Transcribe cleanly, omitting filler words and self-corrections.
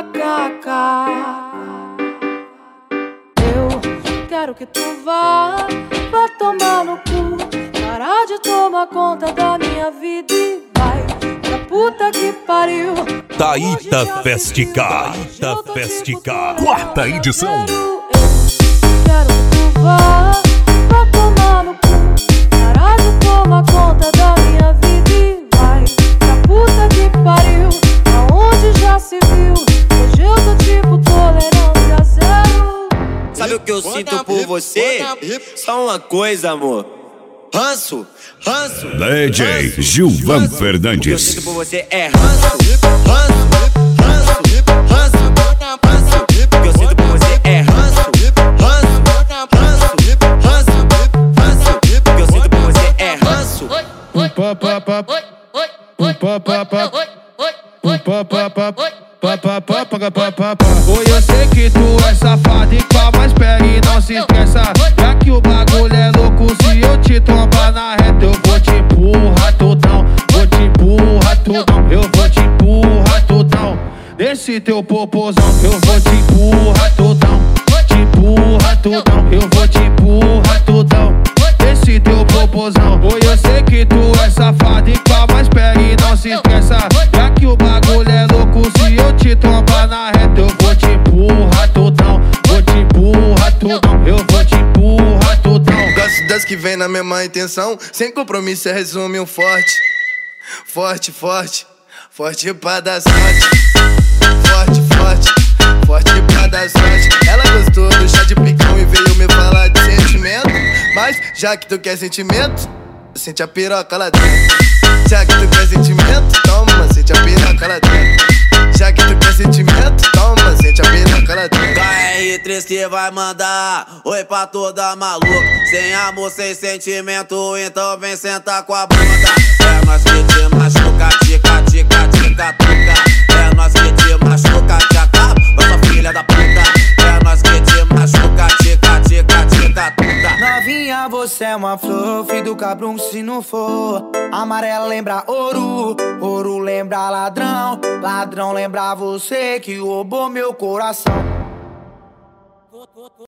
kkk. Eu quero que tu vá tomar no cu, parar de tomar conta da minha vida e vai pra puta que pariu. Taíta Festica, quarta edição. Eu quero que tu vá tomar no cu, parar de tomar conta da minha vida e vai pra puta que pariu. Aonde já se viu? Hoje eu tô tipo tolerância zero. Sabe o que eu sinto por você? Só uma coisa, amor. Ranço, ranço. DJ Gilvan Fernandes. O que eu sinto por você é ranço, ranço, ranço, ranço, ranço. O que eu sinto por você é ranço, ranço, ranço, ranço, ranço. O que eu sinto por você é ranço. Oi, eu sei que tu é safado e qual mais pega e não se estressa. Já que o bagulho é louco, se eu te trombar na reta, eu vou te empurrar tudão, vou te empurrar tudão, eu vou te empurrar tudão. Desse teu popozão, eu vou te empurrar tudão, te empurrar tudão, eu vou te empurrar tudão. Desse teu popozão. Oi, eu sei que tu é safado e qual mais pega e não se estressa. Já que o bagulho é louco, se eu te trombar na reta, eu vou te empurrar tudão, vou te empurrar tudão, eu vou te empurrar tudão. Gosto das que vem na mesma intenção, sem compromisso é resume um forte. Forte, forte, forte pra dar sorte. Forte, forte, forte pra dar sorte. Ela gostou do chá de picão e veio me falar de sentimento. Mas já que tu quer sentimento, sente a piroca lá dentro. Já que tu quer sentimento, toma, sente a piroca lá dentro. Já que tu quer sentimento, toma, sente a piroca lá dentro. KR3 que vai mandar oi pra toda maluca. Sem amor, sem sentimento, então vem sentar com a bunda. É nós que te machuca, tica, tica, tica, tuca. É nós que te machuca, te acaba, sua filha da puta. É nós que te machuca, tica, tica, tica, tuca. Novinha, você é uma flor, filho do cabrão se não for. Amarela lembra ouro, ouro lembra ladrão, ladrão lembra você que roubou meu coração.